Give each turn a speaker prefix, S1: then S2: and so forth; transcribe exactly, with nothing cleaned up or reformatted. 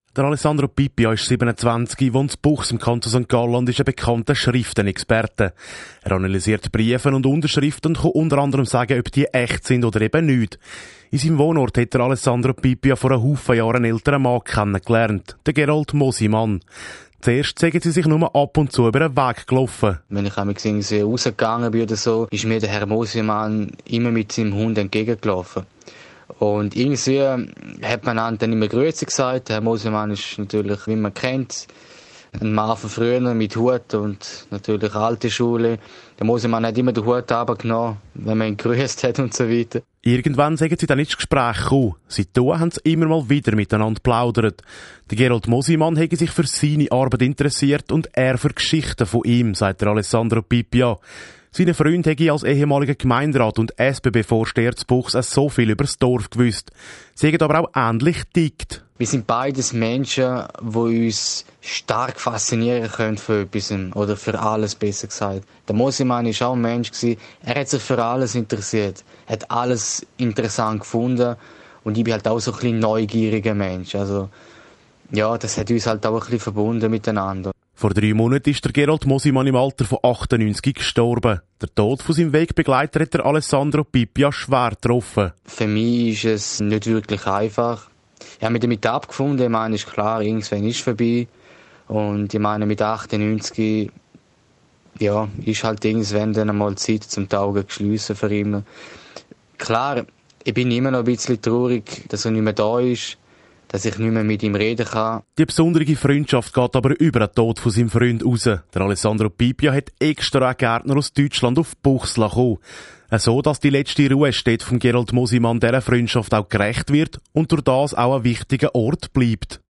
S1: Der Alessandro Pipia ist siebenundzwanzig, wohnt in Buchs im Kanton Sankt Gallen und ist ein bekannter Schriftenexperte. Er analysiert Briefe und Unterschriften und kann unter anderem sagen, ob die echt sind oder eben nicht. In seinem Wohnort hat der Alessandro Pipia vor einem Haufen Jahren einen älteren Mann kennengelernt, den Gerald Mosimann. Zuerst sagen sie sich nur ab und zu über den Weg gelaufen.
S2: Wenn ich einmal irgendwie rausgegangen bin oder so, ist mir der Herr Mosimann immer mit seinem Hund entgegengelaufen. Und irgendwie hat man dann immer Grüezi gesagt. Der Herr Mosimann ist natürlich, wie man kennt, ein Mann von früher mit Hut und natürlich alte Schule. Der Mosimann hat immer den Hut runtergenommen, wenn man ihn gegrüßt hat und so weiter.
S1: Irgendwann sagen sie dann ins Gespräch gekommen. Seitdem haben sie immer mal wieder miteinander geplaudert. Der Gerald Mosimann hätte sich für seine Arbeit interessiert und er für Geschichten von ihm, sagt der Alessandro Pipia. Seine Freund hätte als ehemaliger Gemeinderat und S B B-Vorsteher zu Buchs auch so viel über das Dorf gewusst. Sie haben aber auch ähnlich tickt.
S2: Wir sind beides Menschen, die uns stark faszinieren können für etwas, oder für alles, besser gesagt. Der Mosimann war auch ein Mensch, er hat sich für alles interessiert, hat alles interessant gefunden und ich bin halt auch so ein bisschen neugieriger Mensch. Also, ja, das hat uns halt auch ein bisschen verbunden miteinander.
S1: Vor drei Monaten ist der Gerald Mosimann im Alter von achtundneunzig gestorben. Der Tod von seinem Wegbegleiter hat der Alessandro Pipia schwer getroffen.
S2: Für mich ist es nicht wirklich einfach. Ich habe mich damit abgefunden. Ich meine, ist klar, irgendwann ist es vorbei. Und ich meine, mit achtundneunzig, ja, ist halt irgendwann dann einmal Zeit zum die Augen geschliessen für immer. Klar, ich bin immer noch ein bisschen traurig, dass er nicht mehr da ist, dass ich nicht mehr mit ihm reden kann.
S1: Die besondere Freundschaft geht aber über den Tod von seinem Freund raus. Der Alessandro Pipia hat extra einen Gärtner aus Deutschland auf Buchs gekommen. So, dass die letzte Ruhestätte von Gerald Mosimann dieser Freundschaft auch gerecht wird und durch das auch ein wichtiger Ort bleibt.